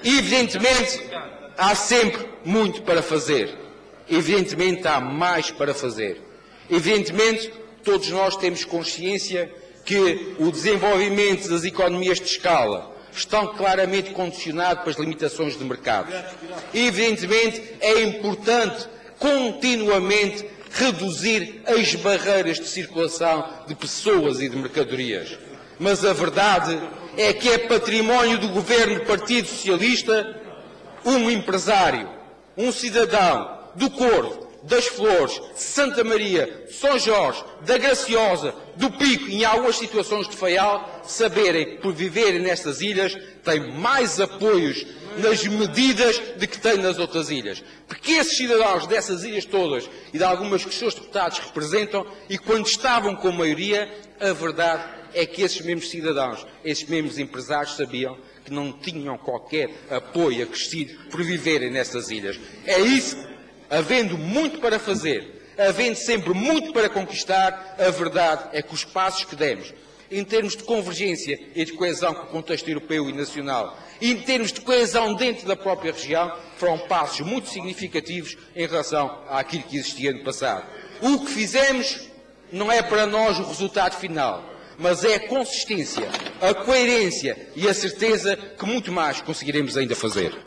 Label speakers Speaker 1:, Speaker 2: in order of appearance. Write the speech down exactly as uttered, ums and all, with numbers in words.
Speaker 1: Evidentemente, há sempre muito para fazer. Evidentemente, há mais para fazer. Evidentemente, todos nós temos consciência que o desenvolvimento das economias de escala estão claramente condicionado pelas limitações de mercado. Evidentemente, é importante continuamente reduzir as barreiras de circulação de pessoas e de mercadorias. Mas a verdade é que é património do governo do Partido Socialista um empresário, um cidadão do Corvo, das Flores, de Santa Maria, de São Jorge, da Graciosa, do Pico e em algumas situações de Faial, saberem que por viverem nestas ilhas têm mais apoios nas medidas de que têm nas outras ilhas. Porque esses cidadãos dessas ilhas todas e de algumas que os seus deputados representam, e quando estavam com a maioria, a verdade é que esses mesmos cidadãos, esses mesmos empresários sabiam que não tinham qualquer apoio acrescido por viverem nessas ilhas. É isso, havendo muito para fazer, havendo sempre muito para conquistar, a verdade é que os passos que demos, em termos de convergência e de coesão com o contexto europeu e nacional, e em termos de coesão dentro da própria região, foram passos muito significativos em relação àquilo que existia no passado. O que fizemos não é para nós o resultado final, mas é a consistência, a coerência e a certeza que muito mais conseguiremos ainda fazer.